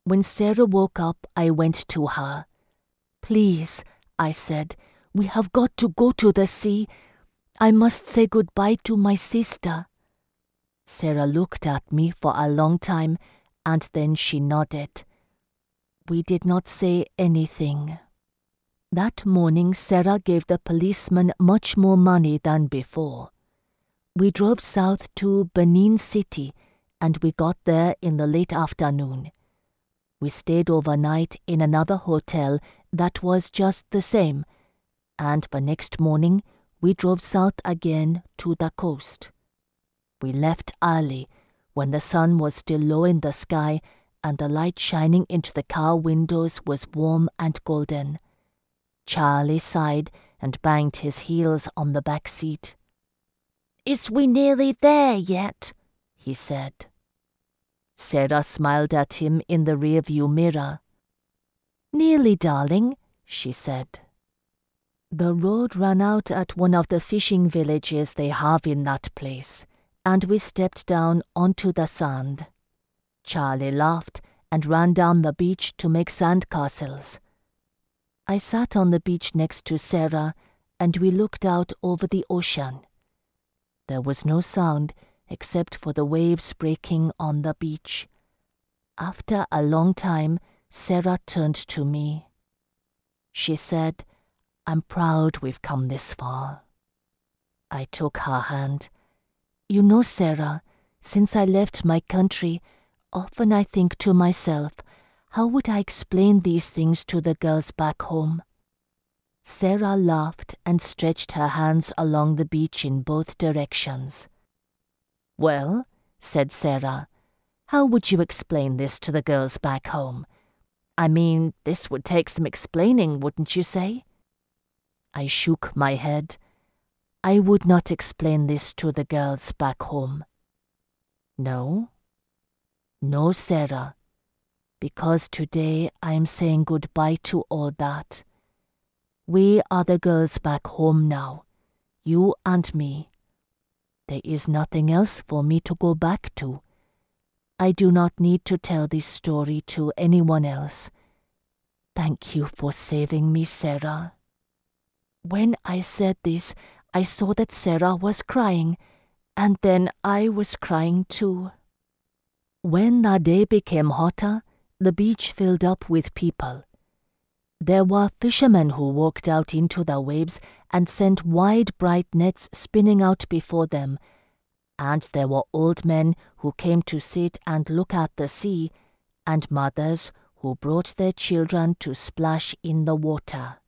When Sarah woke up, I went to her. "Please," I said, "we have got to go to the sea. I must say goodbye to my sister." Sarah looked at me for a long time, and then she nodded. We did not say anything. That morning, Sarah gave the policeman much more money than before. We drove south to Benin City, and we got there in the late afternoon. We stayed overnight in another hotel that was just the same, and the next morning we drove south again to the coast. We left early, when the sun was still low in the sky and the light shining into the car windows was warm and golden. Charlie sighed and banged his heels on the back seat. "Is we nearly there yet?" he said. Sarah smiled at him in the rearview mirror. "Nearly, darling," she said. The road ran out at one of the fishing villages they have in that place, and we stepped down onto the sand. Charlie laughed and ran down the beach to make sandcastles. I sat on the beach next to Sarah, and we looked out over the ocean. There was no sound except for the waves breaking on the beach. After a long time, Sarah turned to me. She said, "I'm proud we've come this far." I took her hand. "You know, Sarah, since I left my country, often I think to myself, how would I explain these things to the girls back home?" Sarah laughed and stretched her hands along the beach in both directions. "Well," said Sarah, "how would you explain this to the girls back home? I mean, this would take some explaining, wouldn't you say?" I shook my head. I would not explain this to the girls back home. "No?" "No, Sarah, because today I am saying goodbye to all that. We are the girls back home now, you and me. There is nothing else for me to go back to. I do not need to tell this story to anyone else. Thank you for saving me, Sarah." When I said this, I saw that Sarah was crying, and then I was crying too. When the day became hotter, the beach filled up with people. There were fishermen who walked out into the waves and sent wide, bright nets spinning out before them, and there were old men who came to sit and look at the sea, and mothers who brought their children to splash in the water.